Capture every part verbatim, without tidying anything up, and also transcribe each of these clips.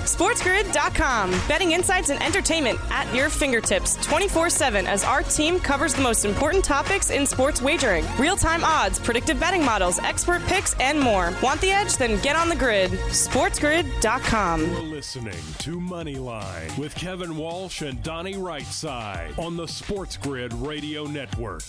SportsGrid dot com. Betting insights and entertainment at your fingertips twenty-four seven as our team covers the most important topics in sports wagering. Real-time odds, predictive betting models, expert picks, and more. Want the edge? Then get on the grid. SportsGrid dot com. You're listening to Moneyline with Kevin Walsh and Donnie Rightside on the Sports Grid Radio Network.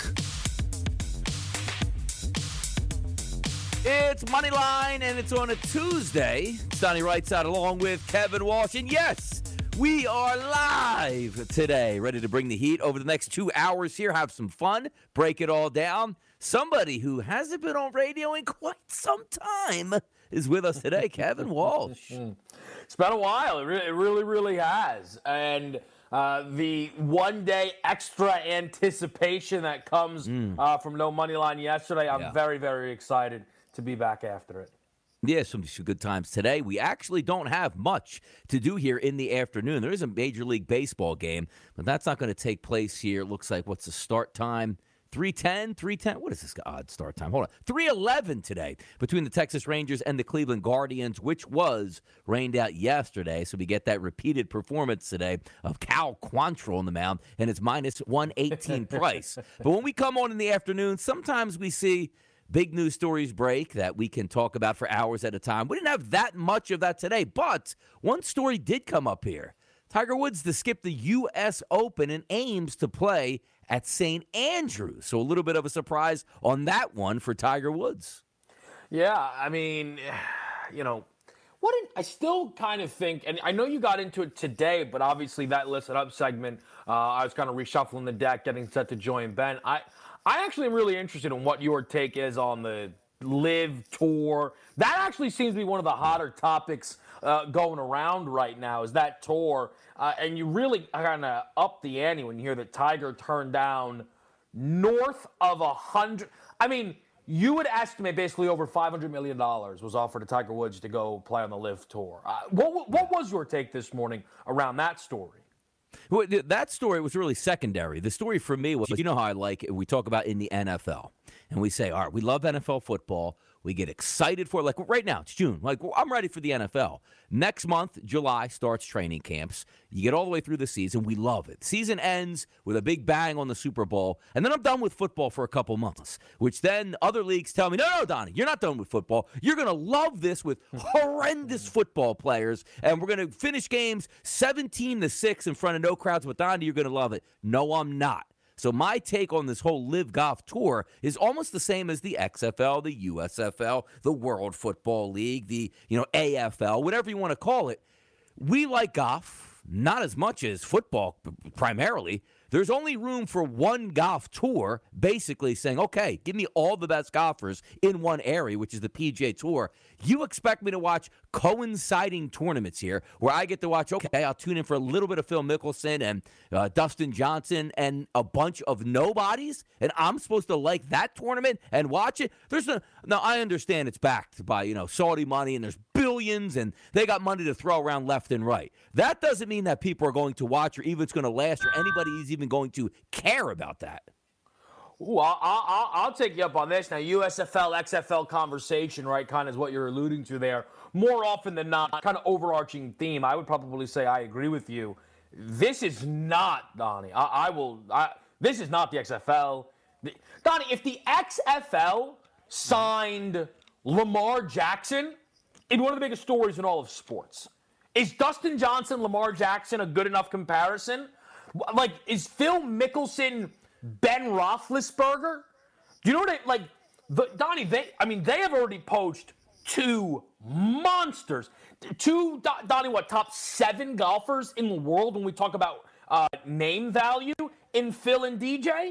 It's Moneyline, and it's on a Tuesday. It's Donnie Rightside along with Kevin Walsh. And yes, we are live today, ready to bring the heat over the next two hours here, have some fun, break it all down. Somebody who hasn't been on radio in quite some time is with us today, Kevin Walsh. It's been a while. It really, it really, really has. And uh, the one-day extra anticipation that comes mm. uh, from No Moneyline yesterday, I'm yeah. very, very excited to be back after it. Yeah, some, some good times today. We actually don't have much to do here in the afternoon. There is a Major League Baseball game, but that's not going to take place here. It looks like, what's the start time? three ten, three ten. What is this odd start time? Hold on. three eleven today between the Texas Rangers and the Cleveland Guardians, which was rained out yesterday. So we get that repeated performance today of Cal Quantrill on the mound, and it's minus one eighteen price. But when we come on in the afternoon, sometimes we see big news stories break that we can talk about for hours at a time. We didn't have that much of that today, but one story did come up here. Tiger Woods to skip the U S Open and aims to play at Saint Andrews. So a little bit of a surprise on that one for Tiger Woods. Yeah, I mean, you know, what did, I still kind of think, and I know you got into it today, but obviously that listed up segment, uh, I was kind of reshuffling the deck, getting set to join Ben. I, I actually am really interested in what your take is on the Live Tour. That actually seems to be one of the hotter topics uh, going around right now, is that tour. Uh, and you really kind of up the ante when you hear that Tiger turned down north of a hundred. I mean, you would estimate basically over five hundred million dollars was offered to Tiger Woods to go play on the Live Tour. Uh, what, what was your take this morning around that story? Well, that story was really secondary. The story for me was, you know how I like it, we talk about in the N F L. And we say, all right, we love N F L football. We get excited for it. Like right now, it's June. Like I'm ready for the N F L. Next month, July, starts training camps. You get all the way through the season. We love it. Season ends with a big bang on the Super Bowl. And then I'm done with football for a couple months, which then other leagues tell me, no, no, Donnie, you're not done with football. You're going to love this with horrendous football players. And we're going to finish games seventeen to six in front of no crowds. But Donnie, you're going to love it. No, I'm not. So my take on this whole Live Golf Tour is almost the same as the X F L, the U S F L, the World Football League, the you know A F L, whatever you want to call it. We like golf, not as much as football primarily. There's only room for one golf tour, basically saying, okay, give me all the best golfers in one area, which is the P G A Tour. You expect me to watch coinciding tournaments here where I get to watch, okay, I'll tune in for a little bit of Phil Mickelson and uh, Dustin Johnson and a bunch of nobodies, and I'm supposed to like that tournament and watch it? There's no, now, I understand it's backed by, you know, Saudi money and there's billions and they got money to throw around left and right. That doesn't mean that people are going to watch or even it's going to last or anybody is even going to care about that. Ooh, I'll, I'll, I'll take you up on this. Now, U S F L, X F L conversation, right, kind of is what you're alluding to there. More often than not, kind of overarching theme, I would probably say I agree with you. This is not, Donnie, I, I will, I, this is not the X F L. The, Donnie, if the X F L signed Lamar Jackson, in one of the biggest stories in all of sports, is Dustin Johnson, Lamar Jackson a good enough comparison? Like, is Phil Mickelson Ben Roethlisberger? Do you know what I, like, the, Donnie, they, I mean, they have already poached two monsters. Two, Donnie, what, top seven golfers in the world when we talk about uh, name value in Phil and D J?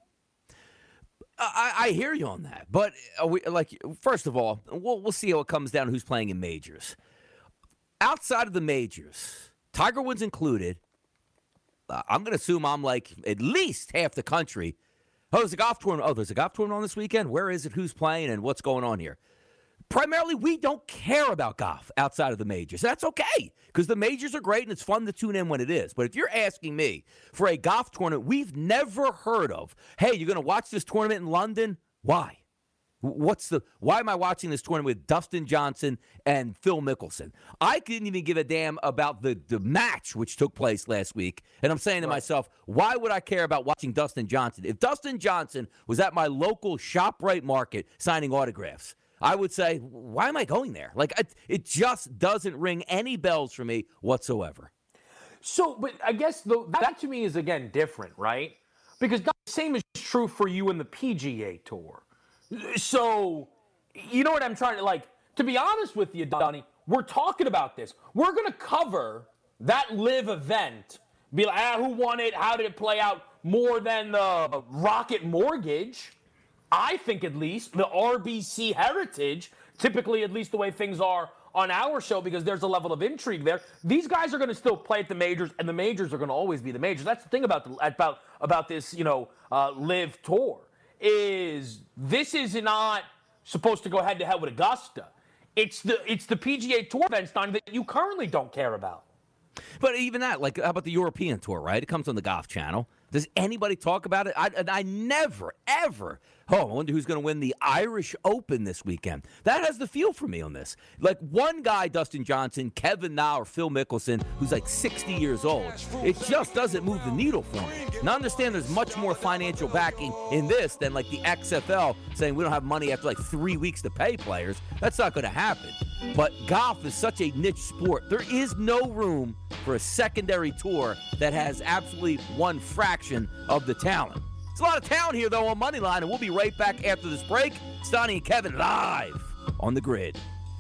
I, I hear you on that. But, are we, like, first of all, we'll, we'll see how it comes down who's playing in majors. Outside of the majors, Tiger Woods included, Uh, I'm going to assume I'm like at least half the country. Oh, there's a golf tournament. Oh, there's a golf tournament on this weekend? Where is it? Who's playing? And what's going on here? Primarily, we don't care about golf outside of the majors. That's okay, because the majors are great and it's fun to tune in when it is. But if you're asking me for a golf tournament we've never heard of, hey, you're going to watch this tournament in London? Why? What's the? Why am I watching this tournament with Dustin Johnson and Phil Mickelson? I couldn't even give a damn about the, the match which took place last week. And I'm saying to right. myself, why would I care about watching Dustin Johnson? If Dustin Johnson was at my local ShopRite Market signing autographs, I would say, why am I going there? Like, it, it just doesn't ring any bells for me whatsoever. So, but I guess the, that to me is, again, different, right? Because the same is true for you in the P G A Tour. So, you know what I'm trying to, like, to be honest with you, Donnie, we're talking about this. We're going to cover that live event, be like, ah, who won it? How did it play out? More than the Rocket Mortgage, I think at least, the R B C Heritage, typically at least the way things are on our show, because there's a level of intrigue there. These guys are going to still play at the majors, and the majors are going to always be the majors. That's the thing about the, about about this, you know, uh, live tour. Is this is not supposed to go head to head with Augusta. It's the it's the P G A Tour events, Donnie, that you currently don't care about. But even that, like, how about the European Tour, right? It comes on the Golf Channel. Does anybody talk about it? I, I never, ever. Oh, I wonder who's going to win the Irish Open this weekend. That has the feel for me on this. Like, one guy, Dustin Johnson, Kevin Na, or Phil Mickelson, who's like sixty years old, it just doesn't move the needle for me. Now, I understand there's much more financial backing in this than, like, the X F L saying we don't have money after, like, three weeks to pay players. That's not going to happen. But golf is such a niche sport. There is no room for a secondary tour that has absolutely one fraction of the talent. It's a lot of talent here, though, on Moneyline, and we'll be right back after this break. It's Donnie and Kevin live on the grid.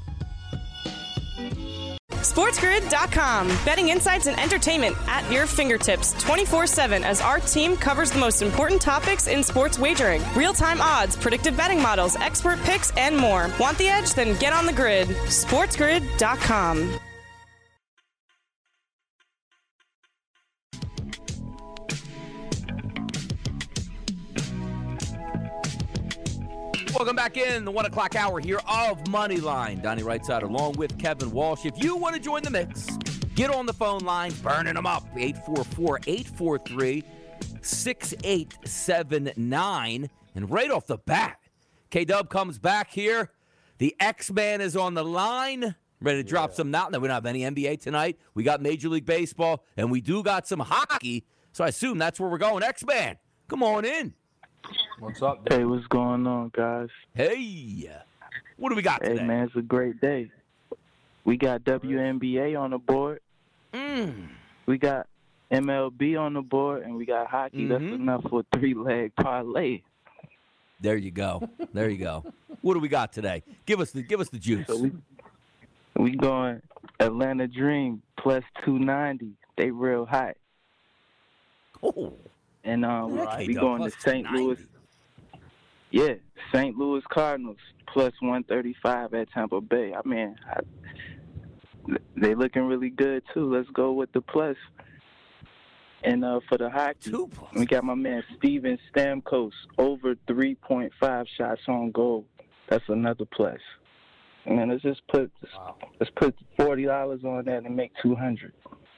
SportsGrid dot com. Betting insights and entertainment at your fingertips twenty-four seven as our team covers the most important topics in sports wagering. Real-time odds, predictive betting models, expert picks, and more. Want the edge? Then get on the grid. SportsGrid dot com. Welcome back in the one o'clock hour here of Moneyline. Donnie Rightside along with Kevin Walsh. If you want to join the mix, get on the phone line, burning them up. eight four four, eight four three, six eight seven nine. And right off the bat, K-Dub comes back here. The X-Man is on the line. Ready to drop yeah. some out. Now, we don't have any N B A tonight. We got Major League Baseball, and we do got some hockey. So I assume that's where we're going. X-Man, come on in. What's up, dude? Hey, what's going on, guys? Hey, what do we got today? Hey, man, it's a great day. We got W N B A on the board. Mm. We got M L B on the board, and we got hockey. Mm-hmm. That's enough for a three-leg parlay. There you go. There you go. What do we got today? Give us the give us the juice. So we we going Atlanta Dream plus two ninety. They real hot. Oh. And um, right. we going to Saint Louis. Yeah, Saint Louis Cardinals plus one thirty-five at Tampa Bay. I mean, I, they looking really good too. Let's go with the plus. And uh, for the hockey, Two plus. we got my man Steven Stamkos over three point five shots on goal. That's another plus. Man, let's just put wow. let's put forty dollars on that and make two hundred.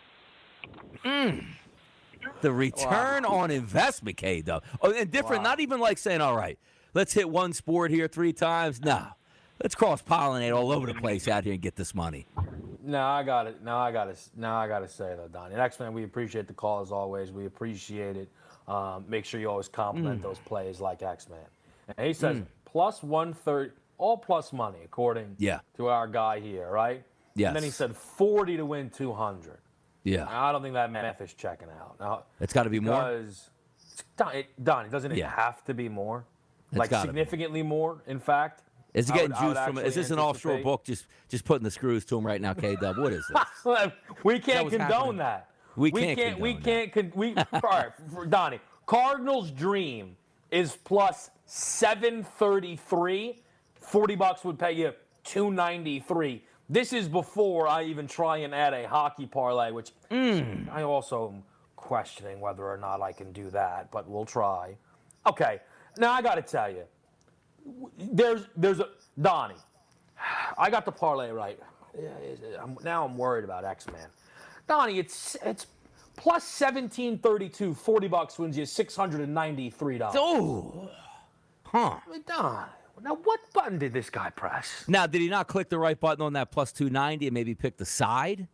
Mm. The return wow. on investment, K, though. Oh, and different, wow. not even like saying, all right, let's hit one sport here three times. No. Let's cross-pollinate all over the place out here and get this money. No, I got it. No, I got it. No, I got to say, though, Donnie. X-Men, we appreciate the call as always. We appreciate it. Um, make sure you always compliment mm. those plays like X-Men. And he says, mm. plus one thirty, all plus money, according yeah. to our guy here, right? Yes. And then he said forty to win two hundred. Yeah. Now, I don't think that math is checking out. Now, it's got to be more? Because, Donnie, doesn't it yeah. have to be more? It's like significantly be. more, in fact? Is it getting would, juice from it? Is this an offshore book just, just putting the screws to him right now, K-Dub? What is this? we can't that condone happening? that. We we can't, can't We that. can't. Con- we, all right, for Donnie, Cardinals Dream is plus seven thirty-three. forty bucks would pay you two ninety-three. This is before I even try and add a hockey parlay, which mm. I also am questioning whether or not I can do that, but we'll try. Okay, now I got to tell you, there's there's a Donnie. I got the parlay right. I'm, now I'm worried about X-Man. Donnie, it's it's plus seventeen thirty-two. forty bucks wins you six hundred ninety-three dollars. Oh, huh? Don, Now, what button did this guy press? Now, did he not click the right button on that plus two ninety and maybe pick the side?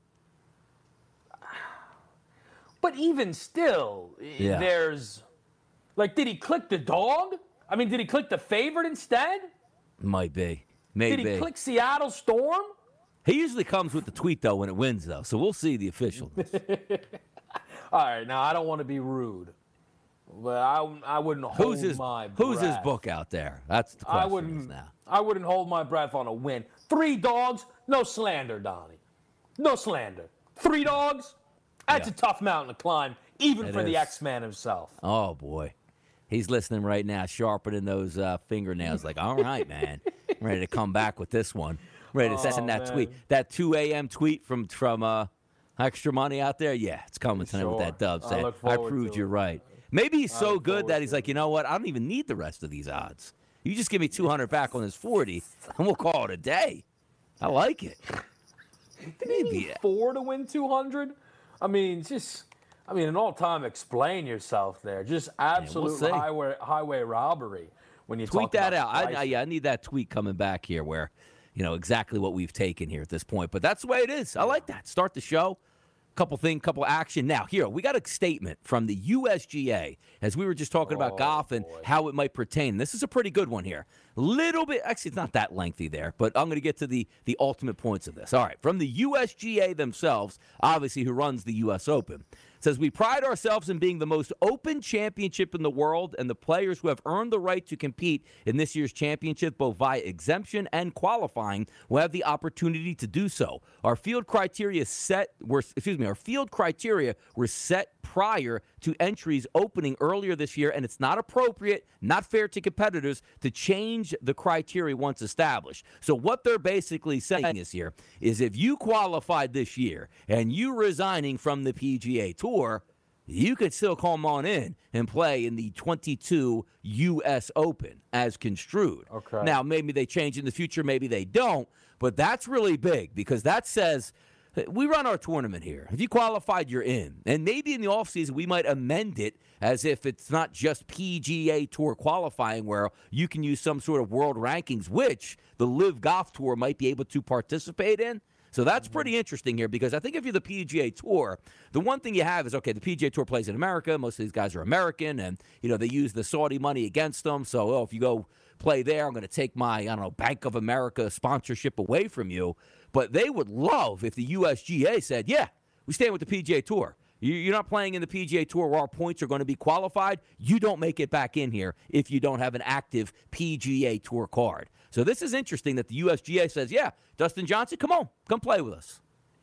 But even still, Yeah. there's, like, did he click the dog? I mean, did he click the favorite instead? Might be. Maybe. Did he click Seattle Storm? He usually comes with the tweet, though, when it wins, though. So we'll see the official. All right, now, I don't want to be rude, but I, I wouldn't hold Who's his, my who's his breath. book out there? That's the question I is wouldn't, now. I wouldn't hold my breath on a win. Three dogs, no slander, Donnie. No slander. Three dogs, that's Yeah. a tough mountain to climb, even It for the is. X-Man himself. Oh, boy. He's listening right now, sharpening those uh, fingernails. Like, all right, man. I'm ready to come back with this one. Ready to Oh, send that man. tweet. That two a.m. tweet from from uh, Extra Money out there. Yeah, it's coming tonight with Sure. that dub I saying, look I forward proved to you it. right. Maybe he's so look good forward that he's to like, you know what? I don't even need the rest of these odds. You just give me two hundred back on this forty, and we'll call it a day. I like it. Maybe. Four to win two hundred? I mean, just, I mean, an all-time explain yourself there. Just absolute see. highway highway robbery when you Tweet talk that about out. I, I, prices. yeah, I need that tweet coming back here where, you know, exactly what we've taken here at this point. But that's the way it is. I like that. Start the show. Couple thing, couple action. Now, here, we got a statement from the U S G A as we were just talking about Oh, golf and boy. how it might pertain. This is a pretty good one here. Little bit, actually, it's not that lengthy there, but I'm going to get to the, the ultimate points of this. All right, from the U S G A themselves, obviously, who runs the U S Open. Says, we pride ourselves in being the most open championship in the world, and the players who have earned the right to compete in this year's championship, both via exemption and qualifying, will have the opportunity to do so. Our field criteria set were, excuse me, our field criteria were set prior to entries opening earlier this year, and it's not appropriate, not fair to competitors to change the criteria once established. So what they're basically saying is here is if you qualified this year and you resigning from the P G A Tour, you could still come on in and play in the twenty-two U S Open as construed. Okay. Now, maybe they change in the future, maybe they don't, but that's really big because that says we run our tournament here. If you qualified, you're in. And maybe in the offseason, we might amend it as if it's not just P G A Tour qualifying where you can use some sort of world rankings, which the Live Golf Tour might be able to participate in. So that's pretty interesting here because I think if you're the P G A Tour, the one thing you have is, okay, the P G A Tour plays in America. Most of these guys are American, and, you know, they use the Saudi money against them. So, oh, if you go play there, I'm going to take my, I don't know, Bank of America sponsorship away from you. But they would love if the U S G A said, yeah, we stand with the P G A Tour. You- You're not playing in the P G A Tour where our points are going to be qualified. You don't make it back in here if you don't have an active P G A Tour card. So this is interesting that the U S G A says, yeah, Dustin Johnson, come on, come play with us.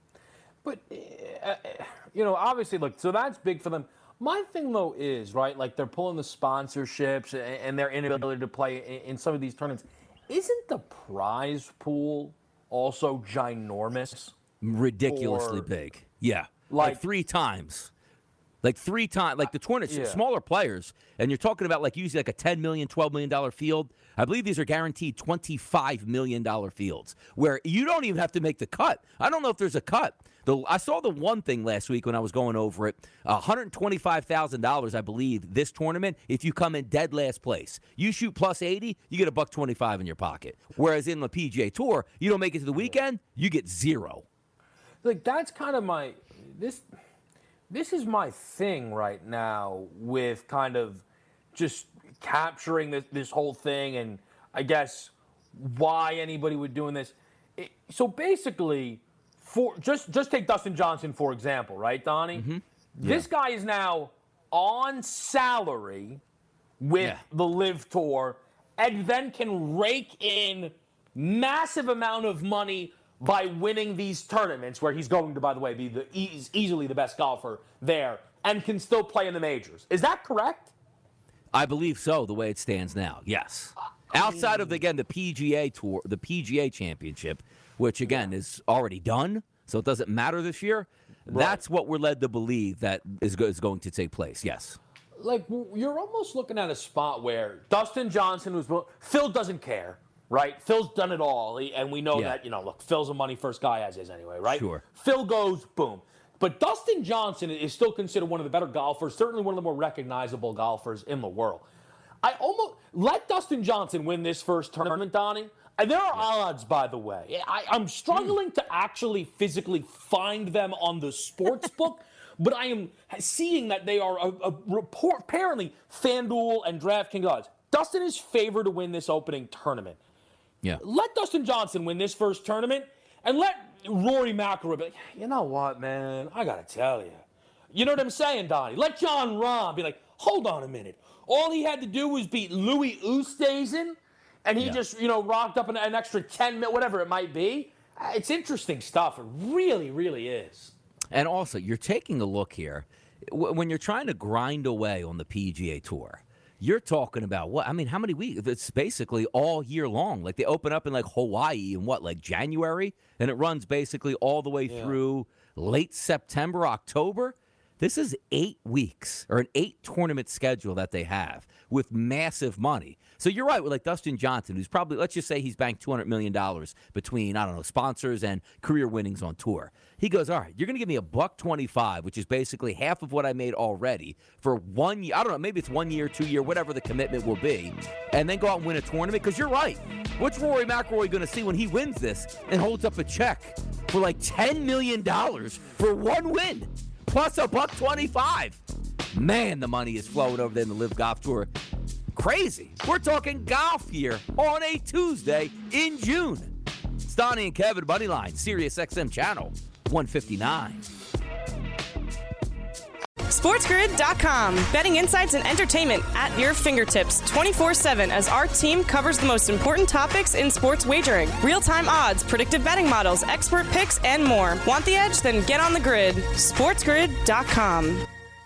But, uh, you know, obviously, look, so that's big for them. My thing, though, is, right, like they're pulling the sponsorships and, and their inability to play in, in some of these tournaments. Isn't the prize pool also ginormous? Ridiculously Or- big. Yeah. Like, Like- three times. Like three times. Like the tournament, yeah. smaller players, and you're talking about like usually like a ten million dollars, twelve million dollars field. I believe these are guaranteed twenty-five million dollars fields where you don't even have to make the cut. I don't know if there's a cut. The, I saw the one thing last week when I was going over it, one hundred twenty-five thousand dollars, I believe, this tournament, if you come in dead last place. You shoot plus eighty, you get a buck twenty-five in your pocket. Whereas in the P G A Tour, you don't make it to the weekend, you get zero. Like, that's kind of my, this, this is my thing right now with kind of just capturing this, this whole thing and I guess why anybody would doing this. It, so basically, for just just take Dustin Johnson for example, right, Donnie? Mm-hmm. This guy is now on salary with Yeah. the Live Tour and then can rake in massive amount of money by winning these tournaments where he's going to, by the way, be the e- easily the best golfer there and can still play in the majors. Is that correct? I believe so, the way it stands now. Yes. Outside of, again, the P G A Tour, the P G A Championship, which, again, is already done, so it doesn't matter this year. That's what we're led to believe that is, go- is going to take place, yes. Like, w- you're almost looking at a spot where Dustin Johnson was, Phil doesn't care, right? Phil's done it all, he- and we know Yeah. that, you know, look, Phil's a money first guy as is anyway, right? Sure. Phil goes, boom. But Dustin Johnson is still considered one of the better golfers, certainly one of the more recognizable golfers in the world. I almost let Dustin Johnson win this first tournament, Donnie. And there are odds, by the way. I, I'm struggling to actually physically find them on the sports book, but I am seeing that they are a, a report. Apparently, FanDuel and DraftKings odds. Dustin is favored to win this opening tournament. Yeah. Let Dustin Johnson win this first tournament, and let Rory McIlroy be like, you know what, man? I gotta tell you. You know what I'm saying, Donnie? Let John Rahm be like, hold on a minute. All he had to do was beat Louis Oosthuizen, and he yeah. just, you know, rocked up an, an extra ten minutes, whatever it might be. It's interesting stuff. It really, really is. And also, you're taking a look here. When you're trying to grind away on the P G A Tour, you're talking about what? I mean, how many weeks? It's basically all year long. Like, they open up in, like, Hawaii in what, like January? And it runs basically all the way yeah. through late September, October. This is eight weeks or an eight tournament schedule that they have with massive money. So you're right with like Dustin Johnson, who's probably, let's just say he's banked two hundred million dollars between, I don't know, sponsors and career winnings on tour. He goes, all right, you're going to give me a buck twenty-five, which is basically half of what I made already for one year. I don't know, maybe it's one year, two year, whatever the commitment will be, and then go out and win a tournament. Because you're right. What's Rory McIlroy going to see when he wins this and holds up a check for like ten million dollars for one win? Plus a buck twenty-five. Man, the money is flowing over there in the Live Golf Tour. Crazy. We're talking golf here on a Tuesday in June. It's Donnie and Kevin, Moneyline, Sirius X M Channel one fifty-nine. SportsGrid dot com. Betting insights and entertainment at your fingertips twenty-four seven as our team covers the most important topics in sports wagering. Real-time odds, predictive betting models, expert picks, and more. Want the edge? Then get on the grid. SportsGrid dot com.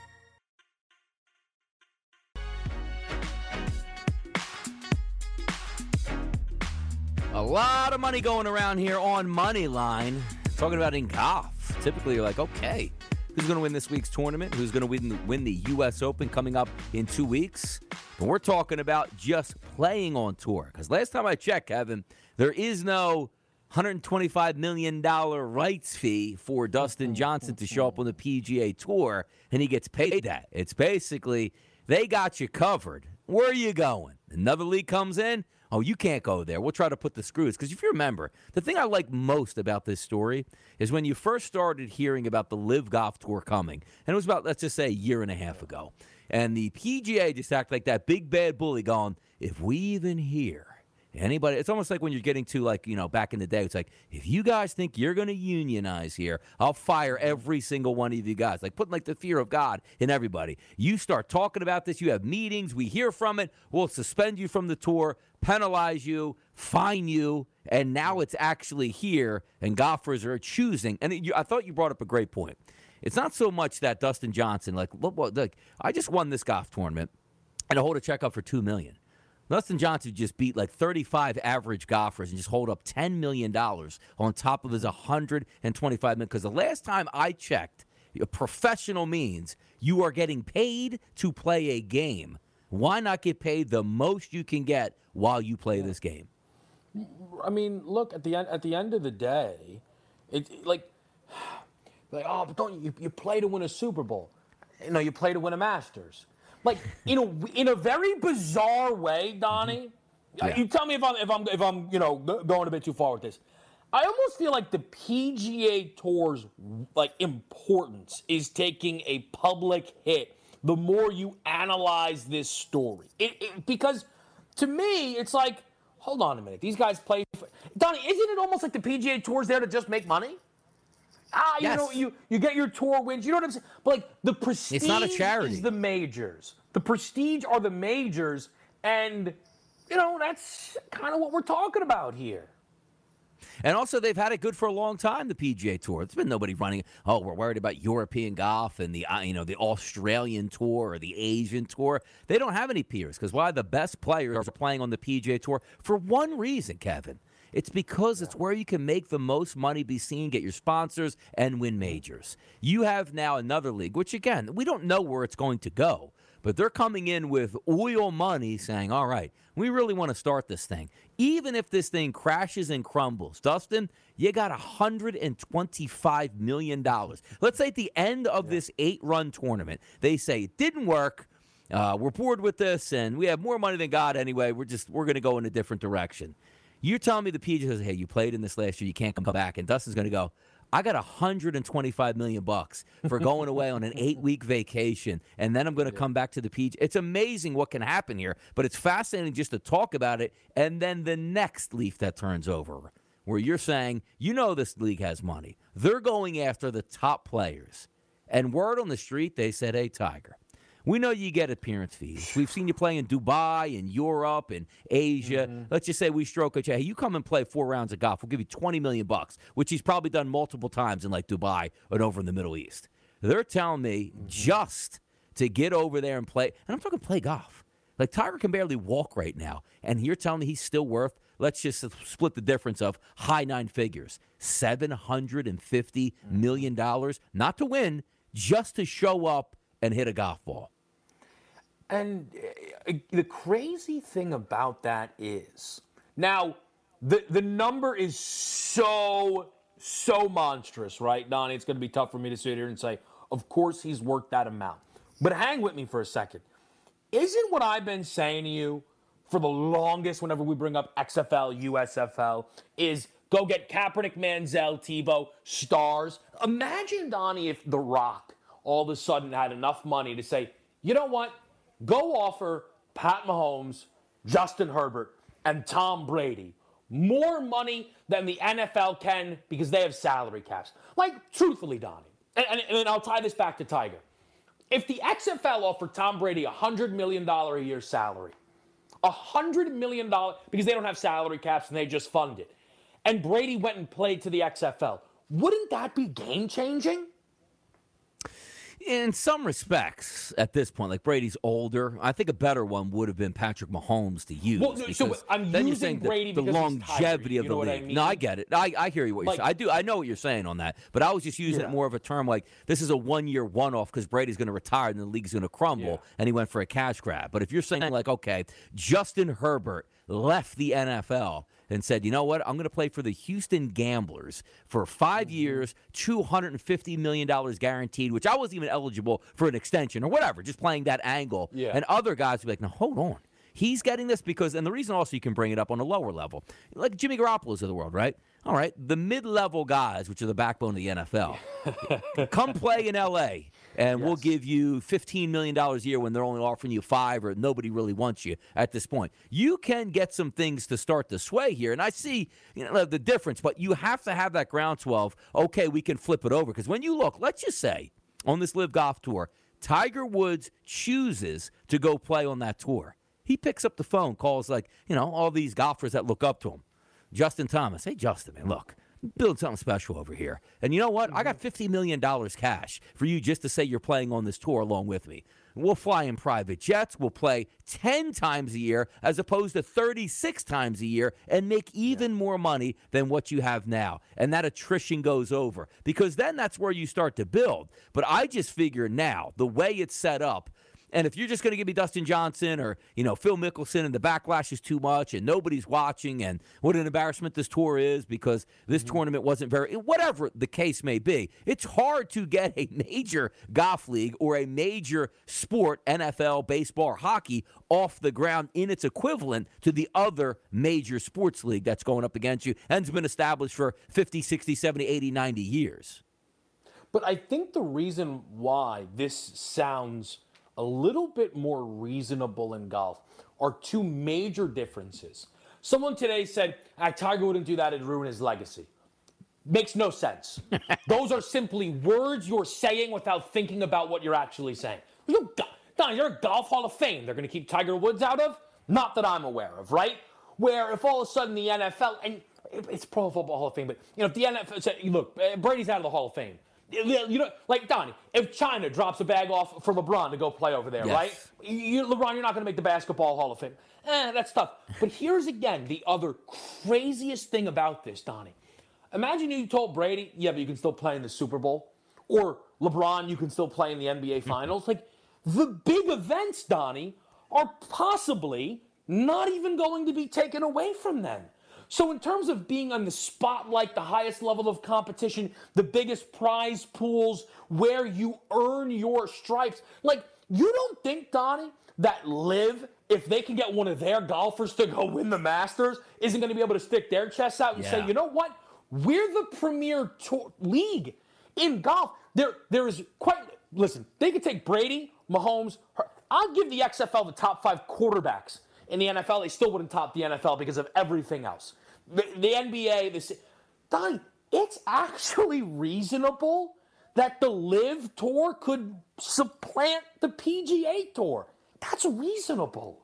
A lot of money going around here on Moneyline. Talking about in golf. Typically, you're like, okay, who's going to win this week's tournament? Who's going to win the, win the U S Open coming up in two weeks? But we're talking about just playing on tour. Because last time I checked, Kevin, there is no one hundred twenty-five million dollars rights fee for Dustin Johnson to show up on the P G A Tour, and he gets paid that. It's basically, they got you covered. Where are you going? Another league comes in? Oh, you can't go there. We'll try to put the screws. Because if you remember, the thing I like most about this story is when you first started hearing about the Live Golf Tour coming, and it was about, let's just say, a year and a half ago, and the P G A just acted like that big bad bully going, if we even hear anybody, it's almost like when you're getting to, like, you know, back in the day, it's like, if you guys think you're going to unionize here, I'll fire every single one of you guys. Like, putting, like, the fear of God in everybody. You start talking about this, you have meetings, we hear from it, we'll suspend you from the tour, penalize you, fine you, and now it's actually here, and golfers are choosing. And it, you, I thought you brought up a great point. It's not so much that Dustin Johnson, like, look, look, I just won this golf tournament, and I hold a check up for two million dollars. Dustin Johnson just beat like thirty-five average golfers and just hold up ten million dollars on top of his one hundred twenty-five million dollars. Because the last time I checked, professional means you are getting paid to play a game. Why not get paid the most you can get while you play this game? I mean, look, at the end at the end of the day, it like like oh, but don't you you play to win a Super Bowl? You know, you play to win a Masters. Like, in a in a very bizarre way, Donnie. Yeah. You tell me if I'm if I'm if I'm you know going a bit too far with this. I almost feel like the P G A Tour's like importance is taking a public hit the more you analyze this story. It, it, because to me, it's like, hold on a minute, these guys play. For, Donnie, isn't it almost like the P G A Tour's there to just make money? Ah, you yes. know, you, you get your tour wins. You know what I'm saying? But, like, the prestige it's not a charity. is the majors. The prestige are the majors. And, you know, that's kind of what we're talking about here. And also, they've had it good for a long time, the P G A Tour. There's been nobody running, oh, we're worried about European golf and the, uh, you know, the Australian Tour or the Asian Tour. They don't have any peers because why the best players are playing on the P G A Tour for one reason, Kevin. It's because it's where you can make the most money, be seen, get your sponsors, and win majors. You have now another league, which, again, we don't know where it's going to go. But they're coming in with oil money saying, all right, we really want to start this thing. Even if this thing crashes and crumbles, Dustin, you got one hundred twenty-five million dollars. Let's say at the end of yeah. this eight-run tournament, they say it didn't work. Uh, we're bored with this, and we have more money than God anyway. We're just we're going to go in a different direction. You're telling me the P G A says, hey, you played in this last year, you can't come back. And Dustin's going to go, I got one hundred twenty-five million bucks for going away on an eight-week vacation, and then I'm going to yeah. come back to the P G A. It's amazing what can happen here, but it's fascinating just to talk about it, and then the next leaf that turns over, where you're saying, you know this league has money. They're going after the top players. And word on the street, they said, hey, Tiger, we know you get appearance fees. We've seen you play in Dubai and Europe and Asia. Mm-hmm. Let's just say we stroke a hey, you come and play four rounds of golf. We'll give you twenty million bucks, which he's probably done multiple times in like Dubai and over in the Middle East. They're telling me mm-hmm. just to get over there and play. And I'm talking play golf. Like Tiger can barely walk right now. And you're telling me he's still worth, let's just split the difference of high nine figures, seven hundred fifty million dollars, not to win, just to show up and hit a golf ball. And uh, the crazy thing about that is, now, the the number is so, so monstrous, right, Donnie? It's going to be tough for me to sit here and say, of course he's worth that amount. But hang with me for a second. Isn't what I've been saying to you for the longest whenever we bring up X F L, U S F L, is go get Kaepernick, Manziel, Tebow, stars. Imagine, Donnie, if The Rock all of a sudden had enough money to say, you know what? Go offer Pat Mahomes, Justin Herbert, and Tom Brady more money than the N F L can because they have salary caps. Like, truthfully, Donnie, and, and, and I'll tie this back to Tiger. If the X F L offered Tom Brady a one hundred million dollars a year salary, one hundred million dollars because they don't have salary caps and they just fund it, and Brady went and played to the X F L, wouldn't that be game-changing? In some respects, at this point, like Brady's older, I think a better one would have been Patrick Mahomes to use. Well, so I'm then using you're saying Brady the, the because longevity you of the know league. I mean? No, I get it. I, I hear you. What like, you're saying. I do. I know what you're saying on that. But I was just using yeah. it more of a term like this is a one-year one-off because Brady's going to retire and the league's going to crumble, yeah. and he went for a cash grab. But if you're saying like, okay, Justin Herbert left the N F L and said, you know what, I'm going to play for the Houston Gamblers for five years, two hundred fifty million dollars guaranteed, which I wasn't even eligible for an extension or whatever, just playing that angle. Yeah. And other guys would be like, no, hold on. He's getting this because, and the reason also you can bring it up on a lower level, like Jimmy Garoppolo's of the world, right? All right, the mid-level guys, which are the backbone of the N F L, come play in L A, and yes. we'll give you fifteen million dollars a year when they're only offering you five or nobody really wants you at this point. You can get some things to start to sway here, and I see you know, the difference, but you have to have that groundswell of, okay, we can flip it over. Because when you look, let's just say, on this Live Golf Tour, Tiger Woods chooses to go play on that tour. He picks up the phone, calls like, you know, all these golfers that look up to him. Justin Thomas. Hey, Justin, man, look, build something special over here. And you know what? I got fifty million dollars cash for you just to say you're playing on this tour along with me. We'll fly in private jets. We'll play ten times a year as opposed to thirty-six times a year and make even yeah. more money than what you have now. And that attrition goes over because then that's where you start to build. But I just figure now, the way it's set up, and if you're just going to give me Dustin Johnson or, you know, Phil Mickelson and the backlash is too much and nobody's watching and what an embarrassment this tour is because this mm-hmm. tournament wasn't very, whatever the case may be, it's hard to get a major golf league or a major sport, N F L, baseball, or hockey, off the ground in its equivalent to the other major sports league that's going up against you and has been established for fifty, sixty, seventy, eighty, ninety years. But I think the reason why this sounds a little bit more reasonable in golf are two major differences. Someone today said, ah, Tiger wouldn't do that, it'd ruin his legacy. Makes no sense. Those are simply words you're saying without thinking about what you're actually saying. There's no go- Don, you're a Golf Hall of Fame they're going to keep Tiger Woods out of? Not that I'm aware of, right? Where if all of a sudden the N F L, and it's Pro Football Hall of Fame, but you know, if the N F L said, look, Brady's out of the Hall of Fame. You know, like, Donnie, if China drops a bag off for LeBron to go play over there, yes. right? You, LeBron, you're not going to make the Basketball Hall of Fame. Eh, that's tough. But here's, again, the other craziest thing about this, Donnie. Imagine you told Brady, yeah, but you can still play in the Super Bowl. Or LeBron, you can still play in the N B A Finals. Like, the big events, Donnie, are possibly not even going to be taken away from them. So in terms of being on the spotlight, the highest level of competition, the biggest prize pools, where you earn your stripes, like You don't think, Donnie, that Liv, if they can get one of their golfers to go win the Masters, isn't going to be able to stick their chests out and Yeah. say, you know what? We're the premier tour league in golf. There, there is quite. Listen, they could take Brady, Mahomes. Her, I'll give the X F L the top five quarterbacks in the N F L. They still wouldn't top the N F L because of everything else. The, the N B A, the Donnie, it's actually reasonable that the Live Tour could supplant the P G A Tour. That's reasonable.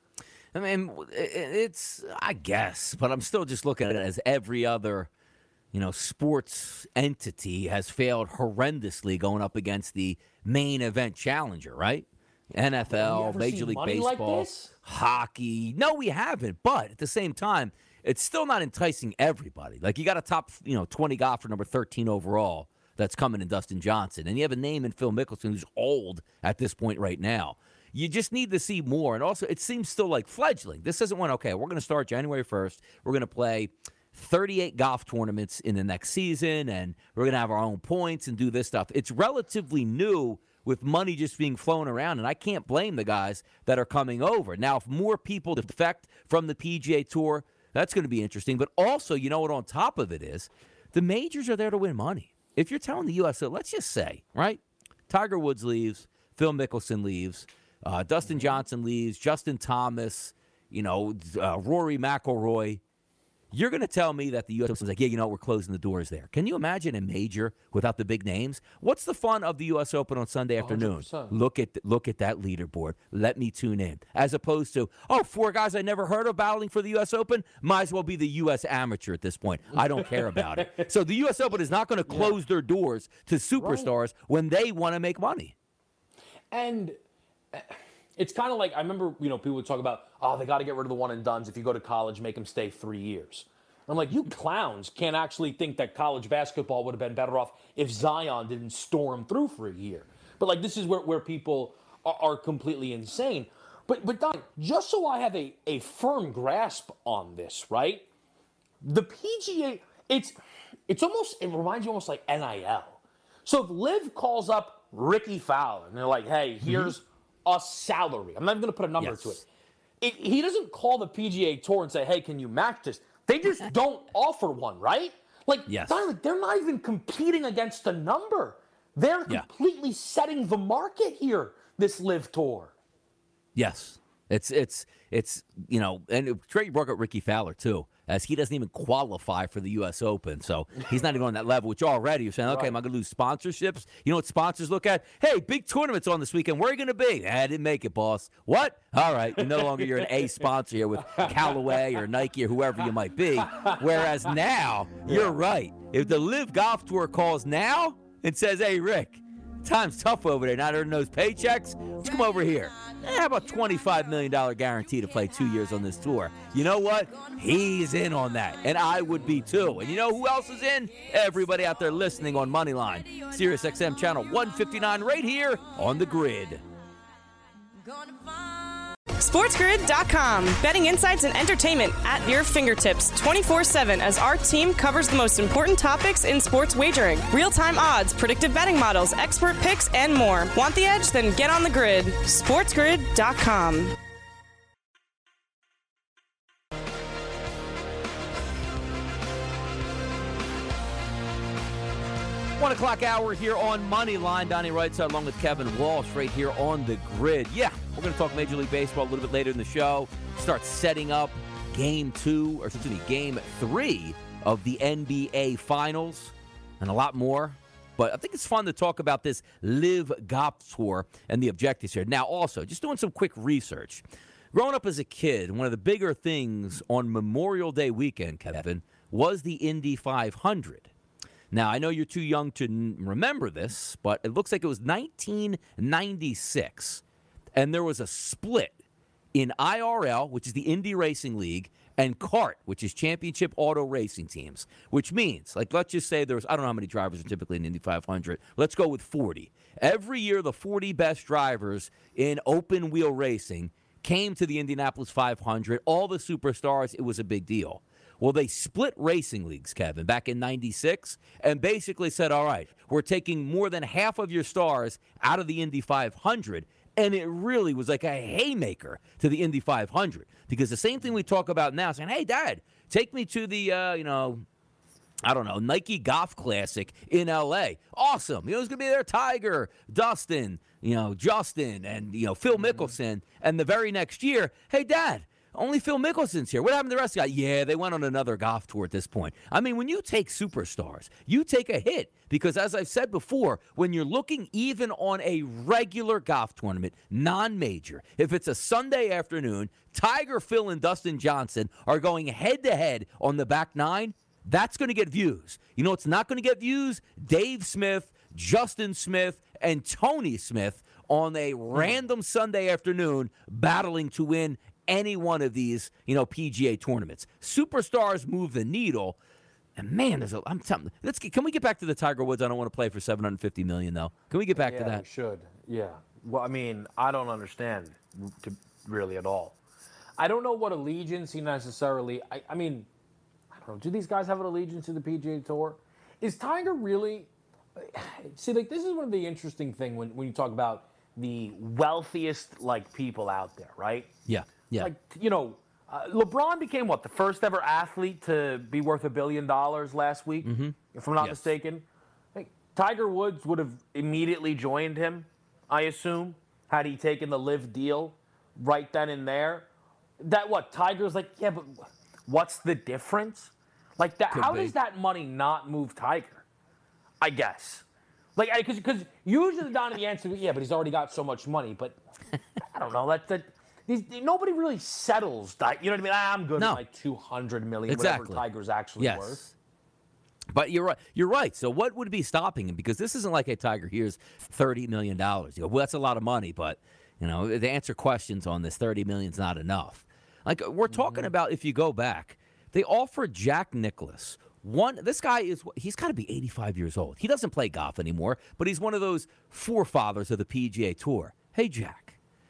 I mean, it's, I guess, but I'm still just looking at it as every other, you know, sports entity has failed horrendously going up against the main event challenger, right? N F L, Major League Baseball, like hockey. No, we haven't. But at the same time, it's still not enticing everybody. Like, you got a top, you know, twenty golfer, number thirteen overall, that's coming in Dustin Johnson. And you have a name in Phil Mickelson who's old at this point right now. You just need to see more. And also, it seems still like fledgling. This isn't one, okay, we're going to start January first. We're going to play thirty-eight golf tournaments in the next season, and we're going to have our own points and do this stuff. It's relatively new with money just being flown around, and I can't blame the guys that are coming over. Now, if more people defect from the P G A Tour, that's going to be interesting. But also, you know what on top of it is? The majors are there to win money. If you're telling the U S, let's just say, right, Tiger Woods leaves, Phil Mickelson leaves, uh, Dustin Johnson leaves, Justin Thomas, you know, uh, Rory McIlroy. You're going to tell me that the U S is like, yeah, you know, we're closing the doors there. Can you imagine a major without the big names? What's the fun of the U S Open on Sunday afternoon? one hundred percent. Look at look at that leaderboard. Let me tune in. As opposed to, oh, four guys I never heard of battling for the U S Open. Might as well be the U S amateur at this point. I don't care about it. So the U S Open is not going to close yeah. their doors to superstars right. when they want to make money. And it's kind of like, I remember, you know, people would talk about, oh, they got to get rid of the one and dones. If you go to college, make them stay three years. I'm like, you clowns can't actually think that college basketball would have been better off if Zion didn't storm through for a year. But, like, this is where, where people are, are completely insane. But, but Don, just so I have a, a firm grasp on this, right? The P G A, it's it's almost, it reminds you almost like N I L. So if Liv calls up Ricky Fowler, and they're like, hey, here's mm-hmm. a salary. I'm not even going to put a number yes. to it. it. He doesn't call the P G A Tour and say, hey, can you match this? They just don't offer one, right? Like, yes. they're not even competing against a number. They're yeah. completely setting the market here, this Live Tour. Yes. It's, it's, it's you know, and Trey broke up Ricky Fowler, too, as he doesn't even qualify for the U S Open. So he's not even on that level, which already you're saying, okay, right. am I going to lose sponsorships? You know what sponsors look at? Hey, big tournament's on this weekend. Where are you going to be? I didn't make it, boss. What? All right. You're no longer you're an A sponsor here with Callaway or Nike or whoever you might be. Whereas now, you're right. If the Live Golf Tour calls now and says, hey, Rick, time's tough over there, not earning those paychecks, let's come over here. Eh, how about twenty-five million dollars guarantee to play two years on this tour? You know what? He's in on that, and I would be too. And you know who else is in? Everybody out there listening on Moneyline. Sirius X M channel one fifty-nine right here on the grid. SportsGrid dot com. Betting insights and entertainment at your fingertips twenty-four seven as our team covers the most important topics in sports wagering. Real-time odds, predictive betting models, expert picks, and more. Want the edge? Then get on the grid. SportsGrid dot com. One o'clock hour here on Moneyline. Donnie Wrightside along with Kevin Walsh right here on the grid. Yeah, we're going to talk Major League Baseball a little bit later in the show. Start setting up game two, or excuse me, game three of the N B A Finals and a lot more. But I think it's fun to talk about this Live Golf Tour and the objectives here. Now, also, just doing some quick research. Growing up as a kid, one of the bigger things on Memorial Day weekend, Kevin, was the Indy five hundred. Now, I know you're too young to n- remember this, but it looks like it was nineteen ninety-six, and there was a split in I R L, which is the Indy Racing League, and C A R T, which is Championship Auto Racing Teams, which means, like, let's just say there's, I don't know how many drivers are typically in the Indy five hundred. Let's go with forty. Every year, the forty best drivers in open wheel racing came to the Indianapolis five hundred. All the superstars, it was a big deal. Well, they split racing leagues, Kevin, back in ninety-six, and basically said, all right, we're taking more than half of your stars out of the Indy five hundred, And it really was like a haymaker to the Indy five hundred, because the same thing we talk about now, saying, hey, Dad, take me to the, uh, you know, I don't know, Nike Golf Classic in L A. Awesome. You know, who's going to be there? Tiger, Dustin, you know, Justin, and, you know, Phil Mickelson. And the very next year, hey, Dad, only Phil Mickelson's here. What happened to the rest of the guys? Yeah, they went on another golf tour at this point. I mean, when you take superstars, you take a hit. Because as I've said before, when you're looking even on a regular golf tournament, non-major, if it's a Sunday afternoon, Tiger, Phil, and Dustin Johnson are going head-to-head on the back nine, that's going to get views. You know what's not going to get views? Dave Smith, Justin Smith, and Tony Smith on a random Sunday afternoon battling to win any one of these, you know, P G A tournaments. Superstars move the needle. And man, there's a, I'm telling. Let's get, can we get back to the Tiger Woods? I don't want to play for seven hundred fifty million dollars, though. Can we get back yeah, to that? We should. Yeah. Well, I mean, I don't understand to, really at all. I don't know what allegiance he necessarily. I, I mean, I don't know. Do these guys have an allegiance to the P G A Tour? Is Tiger really? See, like this is one of the interesting thing when when you talk about the wealthiest like people out there, right? Yeah. Yeah. Like, you know, uh, LeBron became what, the first ever athlete to be worth a billion dollars last week, mm-hmm. if I'm not yes. mistaken. I think Tiger Woods would have immediately joined him, I assume, had he taken the live deal right then and there. That what? Tiger's like, yeah, but what's the difference? Like, that, how be. does that money not move Tiger? I guess. Like, because because usually down to the answer, yeah, but he's already got so much money. But I don't know. That that. These, nobody really settles that. You know what I mean? I'm good no. at like two hundred million, exactly. whatever Tiger's actually yes. worth. But you're right. You're right. So what would be stopping him? Because this isn't like a Tiger. Here's thirty million dollars. You know, well, that's a lot of money, but you know, to answer questions on this, thirty million is not enough. Like we're talking mm-hmm. about, if you go back, they offered Jack Nicklaus one. This guy is he's got to be eighty-five years old. He doesn't play golf anymore, but he's one of those forefathers of the P G A Tour. Hey, Jack.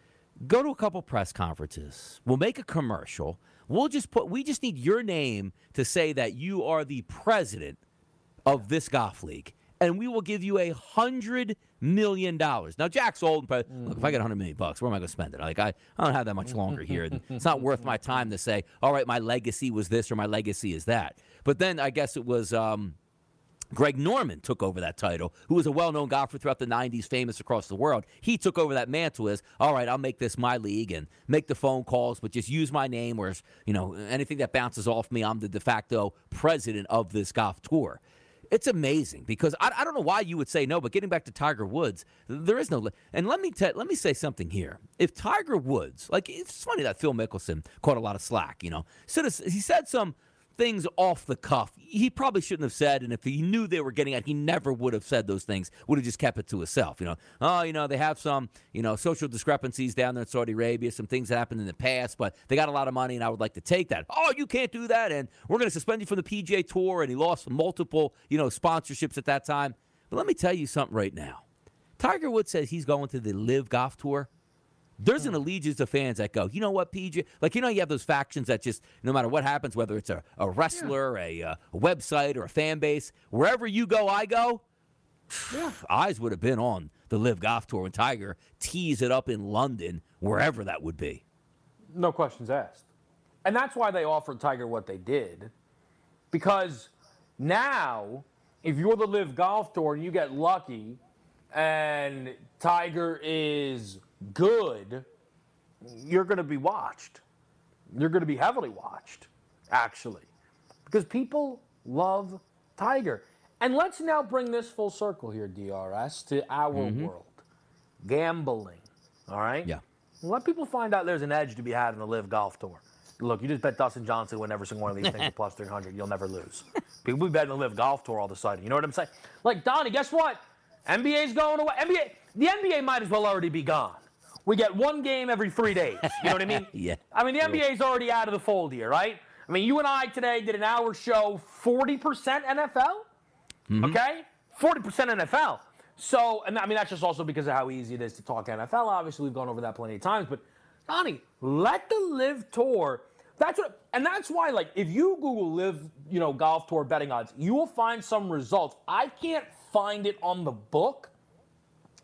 Go to a couple press conferences. We'll make a commercial. We'll just put. We just need your name to say that you are the president of this golf league, and we will give you a hundred million dollars. Now, Jack's old, but look, if I get a hundred million bucks, where am I going to spend it? Like I, I don't have that much longer here. It's not worth my time to say, all right, my legacy was this or my legacy is that. But then I guess it was. Um, Greg Norman took over that title, who was a well-known golfer throughout the nineties, famous across the world. He took over that mantle as, all right, I'll make this my league and make the phone calls, but just use my name or, you know, anything that bounces off me, I'm the de facto president of this golf tour. It's amazing because I, I don't know why you would say no, but getting back to Tiger Woods, there is no – and let me te- let me say something here. If Tiger Woods – like it's funny that Phil Mickelson caught a lot of slack, you know. So this, he said some – things off the cuff he probably shouldn't have said, and if he knew they were getting at, he never would have said those things, would have just kept it to himself. You know, oh, you know, they have some, you know, social discrepancies down there in Saudi Arabia, some things that happened in the past, but they got a lot of money, and I would like to take that. Oh, you can't do that, and we're going to suspend you from the P G A Tour, and he lost multiple, you know, sponsorships at that time. But let me tell you something right now. Tiger Woods says he's going to the Live Golf Tour. There's an allegiance of fans that go, you know what, P J? Like, you know, you have those factions that just, no matter what happens, whether it's a, a wrestler, yeah. a, uh, a website, or a fan base, wherever you go, I go. Yeah. Eyes would have been on the Live Golf Tour when Tiger tees it up in London, wherever that would be. No questions asked. And that's why they offered Tiger what they did. Because now, if you're the Live Golf Tour and you get lucky and Tiger is good, you're going to be watched. You're going to be heavily watched, actually, because people love Tiger. And let's now bring this full circle here, D R S, to our mm-hmm. world. Gambling, all right? Yeah. Let people find out there's an edge to be had in the Live Golf Tour. Look, you just bet Dustin Johnson win every single one of these things at plus three hundred. You'll never lose. People be betting the Live Golf Tour all of a sudden. You know what I'm saying? Like, Donnie, guess what? N B A's going away. N B A, the N B A might as well already be gone. We get one game every three days. You know what I mean? Yeah. I mean, the N B A's already out of the fold here, right? I mean, you and I today did an hour show, forty percent N F L, mm-hmm. okay? forty percent N F L. So, and I mean, that's just also because of how easy it is to talk N F L. Obviously, we've gone over that plenty of times. But, Donnie, let the Live Tour, that's what, and that's why, like, if you Google Live, you know, Golf Tour betting odds, you will find some results. I can't find it on the book,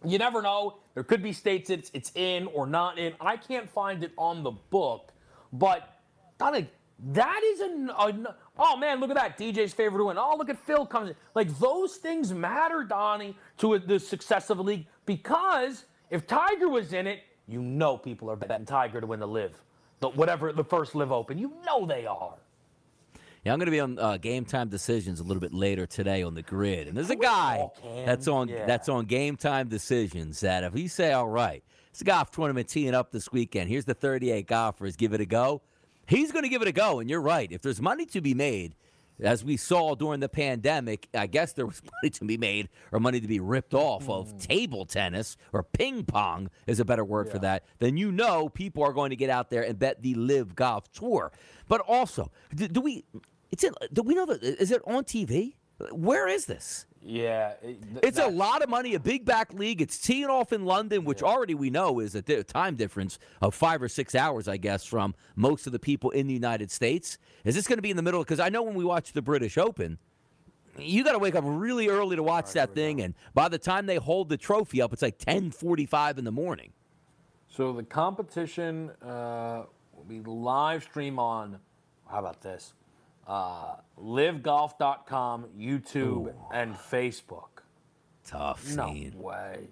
You never know. There could be states it's it's in or not in. I can't find it on the book, but Donnie, that is a, a oh man, look at that. D J's favorite to win. Oh, look at Phil comes in. Like those things matter, Donnie, to a, the success of a league, because if Tiger was in it, you know people are betting Tiger to win the Live, the, whatever the first Live Open. You know they are. Yeah, I'm going to be on uh, Game Time Decisions a little bit later today on the grid, and there's a guy that's on yeah. that's on Game Time Decisions that if you say, all right, it's a golf tournament teeing up this weekend. Here's the thirty-eight golfers. Give it a go. He's going to give it a go, and you're right. If there's money to be made, as we saw during the pandemic, I guess there was money to be made or money to be ripped off of mm. table tennis or ping pong is a better word yeah. for that, then you know people are going to get out there and bet the Live Golf Tour. But also, do, do we... It's in, do we know that? Is it on T V? Where is this? Yeah. It, th- it's a lot of money, a big back league. It's teeing off in London, which yeah. already we know is a di- time difference of five or six hours, I guess, from most of the people in the United States. Is this going to be in the middle? Because I know when we watch the British Open, you got to wake up really early to watch right, that thing, and by the time they hold the trophy up, it's like ten forty-five in the morning. So the competition uh, will be live stream on, how about this? Uh, live golf dot com, YouTube, Ooh. and Facebook. Tough scene. No way.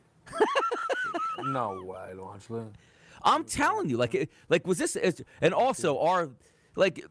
no way, Launchley. I'm telling you, like, like was this, and also our, like,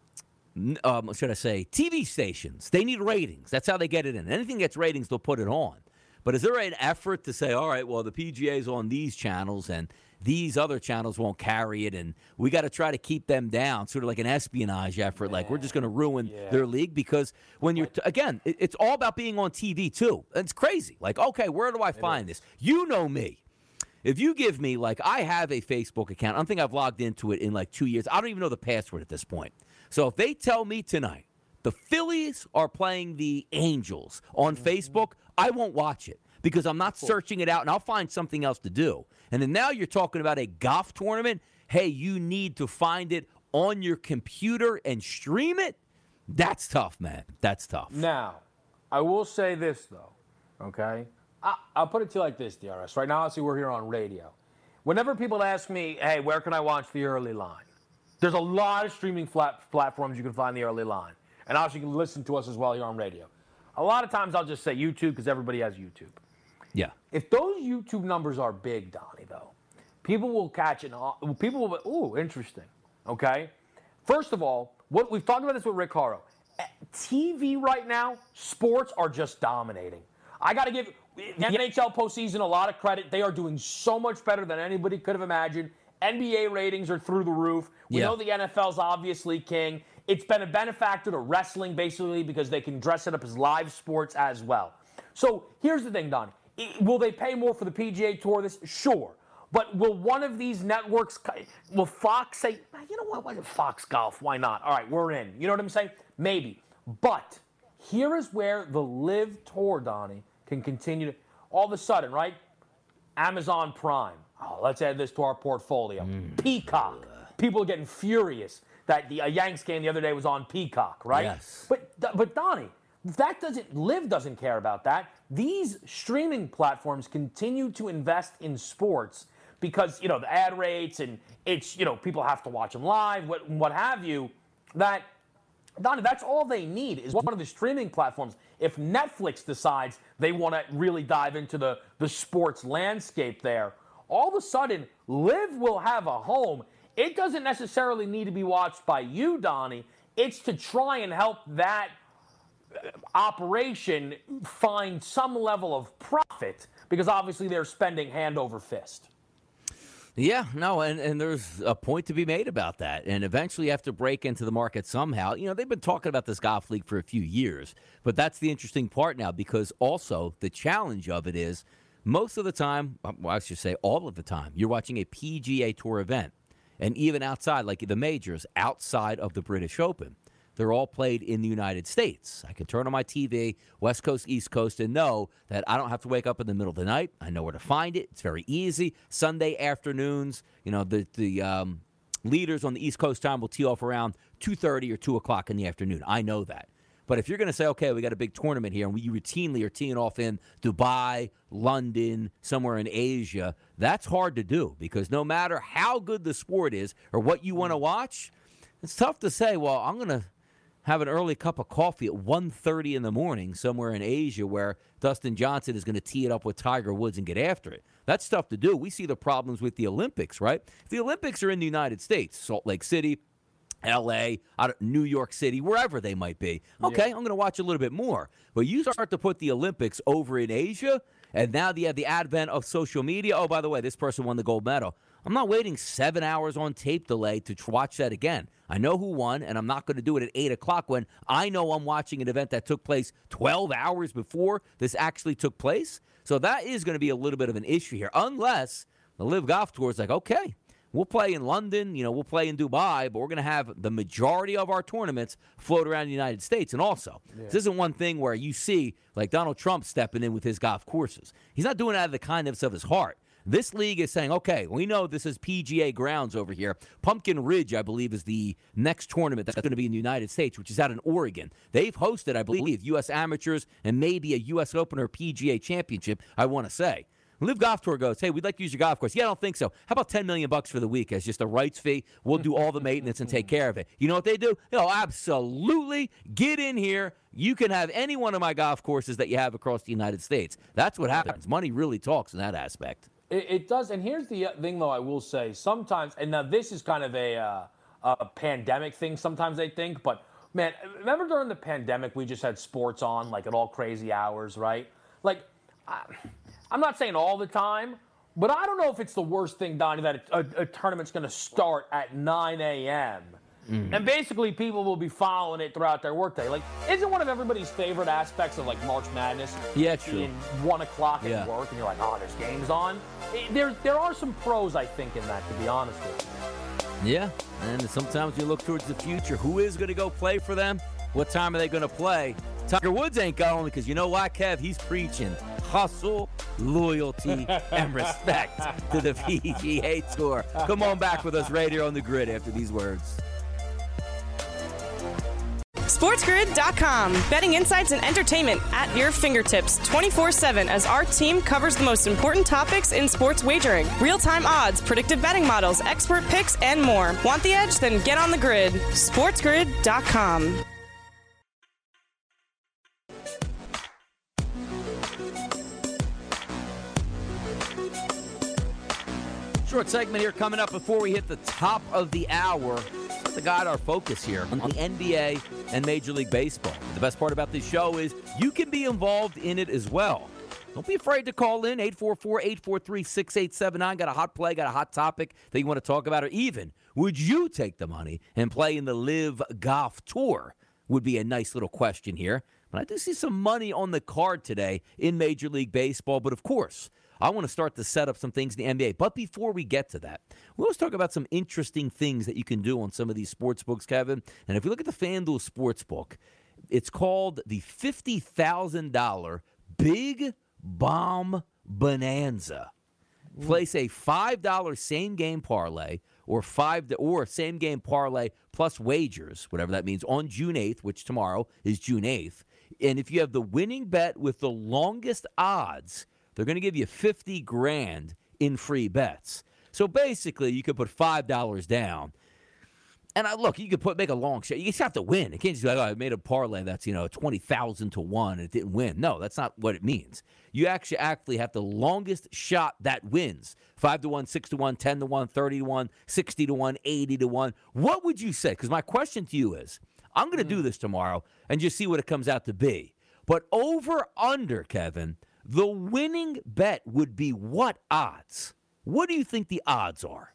um, what should I say, T V stations, they need ratings. That's how they get it in. Anything gets ratings, they'll put it on. But is there an effort to say, all right, well, the P G A's on these channels, and these other channels won't carry it, and we got to try to keep them down, sort of like an espionage effort. Man. Like we're just going to ruin yeah. their league, because when you're t- again, it, it's all about being on T V too. It's crazy. Like, okay, where do I find this? You know me. If you give me, like, I have a Facebook account. I don't think I've logged into it in like two years. I don't even know the password at this point. So if they tell me tonight the Phillies are playing the Angels on mm-hmm. Facebook, I won't watch it, because I'm not searching it out, and I'll find something else to do. And then now you're talking about a golf tournament. Hey, you need to find it on your computer and stream it? That's tough, man. That's tough. Now, I will say this, though, okay? I, I'll put it to you like this, D R S. Right now, obviously, we're here on radio. Whenever people ask me, hey, where can I watch the early line? There's a lot of streaming flat platforms you can find the early line. And obviously, you can listen to us as well here on radio. A lot of times, I'll just say YouTube, because everybody has YouTube. Yeah. If those YouTube numbers are big, Donnie, though, people will catch it. People will be, ooh, interesting. Okay? First of all, what we've talked about this with Rick Haro. T V right now, sports are just dominating. I got to give the N H L postseason a lot of credit. They are doing so much better than anybody could have imagined. N B A ratings are through the roof. We yeah. know the N F L's obviously king. It's been a benefactor to wrestling, basically, because they can dress it up as live sports as well. So here's the thing, Donnie. Will they pay more for the P G A Tour? This sure, but will one of these networks, will Fox say, you know what, why Fox Golf? Why not? All right, we're in. You know what I'm saying? Maybe. But here is where the Live Tour, Donnie, can continue to. All of a sudden, right? Amazon Prime. Oh, let's add this to our portfolio. Mm. Peacock. People are getting furious that the a Yanks game the other day was on Peacock, right? Yes. But but Donnie, that doesn't. Live doesn't care about that. These streaming platforms continue to invest in sports because, you know, the ad rates and it's, you know, people have to watch them live, what, what have you. That, Donnie, that's all they need is one of the streaming platforms. If Netflix decides they want to really dive into the, the sports landscape there, all of a sudden, Live will have a home. It doesn't necessarily need to be watched by you, Donnie. It's to try and help that operation find some level of profit, because obviously they're spending hand over fist. Yeah, no, and, and there's a point to be made about that. And eventually you have to break into the market somehow. You know, they've been talking about this golf league for a few years, but that's the interesting part now, because also the challenge of it is most of the time, well, I should say all of the time, you're watching a P G A Tour event. And even outside, like the majors, outside of the British Open, they're all played in the United States. I can turn on my T V, West Coast, East Coast, and know that I don't have to wake up in the middle of the night. I know where to find it. It's very easy. Sunday afternoons, you know, the the um, leaders on the East Coast time will tee off around two thirty or two o'clock in the afternoon. I know that. But if you're going to say, okay, we got a big tournament here, and we routinely are teeing off in Dubai, London, somewhere in Asia, that's hard to do because no matter how good the sport is or what you want to watch, it's tough to say, well, I'm going to have an early cup of coffee at one thirty in the morning somewhere in Asia where Dustin Johnson is going to tee it up with Tiger Woods and get after it. That's tough to do. We see the problems with the Olympics, right? If the Olympics are in the United States, Salt Lake City, L A, out of New York City, wherever they might be, okay, yeah. I'm going to watch a little bit more. But you start to put the Olympics over in Asia, and now you have the advent of social media. Oh, by the way, this person won the gold medal. I'm not waiting seven hours on tape delay to watch that again. I know who won, and I'm not going to do it at eight o'clock when I know I'm watching an event that took place twelve hours before this actually took place. So that is going to be a little bit of an issue here, unless the Live Golf Tour is like, okay, we'll play in London, you know, we'll play in Dubai, but we're going to have the majority of our tournaments float around the United States. And also, yeah. this isn't one thing where you see, like, Donald Trump stepping in with his golf courses. He's not doing it out of the kindness of his heart. This league is saying, okay, we know this is P G A grounds over here. Pumpkin Ridge, I believe, is the next tournament that's going to be in the United States, which is out in Oregon. They've hosted, I believe, U S amateurs and maybe a U S Open or P G A championship, I want to say. Live Golf Tour goes, hey, we'd like to use your golf course. Yeah, I don't think so. How about ten million bucks for the week as just a rights fee? We'll do all the maintenance and take care of it. You know what they do? Oh, absolutely. Get in here. You can have any one of my golf courses that you have across the United States. That's what happens. Money really talks in that aspect. It, it does. And here's the thing, though, I will say. Sometimes, and now this is kind of a, uh, a pandemic thing sometimes they think. But, man, remember during the pandemic we just had sports on, like, at all crazy hours, right? Like, I, I'm not saying all the time, but I don't know if it's the worst thing, Donnie, that a, a, a tournament's going to start at nine a.m. Mm. And basically people will be following it throughout their workday. Like, isn't one of everybody's favorite aspects of, like, March Madness? Yeah, true. In one o'clock at yeah. work, and you're like, oh, there's games on. It, there, there are some pros, I think, in that, to be honest with you. Yeah, and sometimes you look towards the future. Who is going to go play for them? What time are they going to play? Tiger Woods ain't going because you know why, Kev? He's preaching hustle, loyalty, and respect to the P G A Tour. Come on back with us right here on the grid after these words. SportsGrid dot com. Betting insights and entertainment at your fingertips twenty-four seven as our team covers the most important topics in sports wagering. Real-time odds, predictive betting models, expert picks, and more. Want the edge? Then get on the grid. SportsGrid dot com. Short segment here coming up before we hit the top of the hour. To guide our focus here on the N B A and Major League Baseball. The best part about this show is you can be involved in it as well. Don't be afraid to call in, eight four four, eight four three, six eight seven nine. Got a hot play, got a hot topic that you want to talk about, or even would you take the money and play in the Live Golf Tour? Would be a nice little question here. But I do see some money on the card today in Major League Baseball, but of course, I want to start to set up some things in the N B A. But before we get to that, we always talk about some interesting things that you can do on some of these sports books, Kevin. And if you look at the FanDuel Sportsbook, it's called the fifty thousand dollars Big Bomb Bonanza. Place a five dollars same-game parlay or five or same-game parlay plus wagers, whatever that means, on June eighth, which tomorrow is June eighth. And if you have the winning bet with the longest odds, they're going to give you fifty grand in free bets. So basically, you could put five dollars down. And I, look, you could put make a long shot. You just have to win. It can't just be like, oh, I made a parlay that's, you know, twenty thousand to one and it didn't win. No, that's not what it means. You actually actually have the longest shot that wins. five to one, six to one, ten to one, thirty to one, sixty to one, eighty to one. What would you say? Because my question to you is, I'm going to do this tomorrow and just see what it comes out to be. But over under, Kevin, the winning bet would be what odds? What do you think the odds are?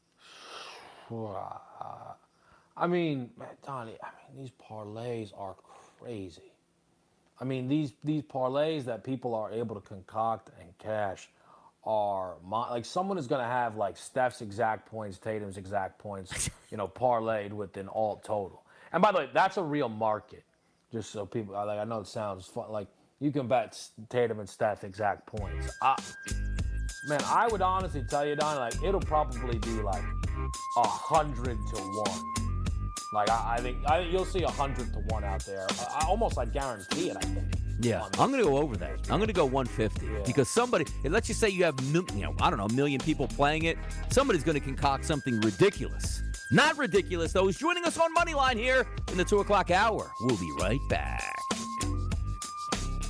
I mean, Donnie, I mean, these parlays are crazy. I mean, these these parlays that people are able to concoct and cash are, like, someone is going to have, like, Steph's exact points, Tatum's exact points, you know, parlayed with an alt total. And by the way, that's a real market, just so people, like, I know it sounds fun, like, you can bet Tatum and Steph exact points. I, man, I would honestly tell you, Don, like, it'll probably be like a hundred to one. Like I, I think I, you'll see a hundred to one out there. I, I almost I'd guarantee it. I think. Yeah, I'm going to go over that. I'm going to go one fifty yeah. because somebody, let's just say you have, you know, I don't know, a million people playing it. Somebody's going to concoct something ridiculous. Not ridiculous, though. He's joining us on Moneyline here in the two o'clock hour. We'll be right back.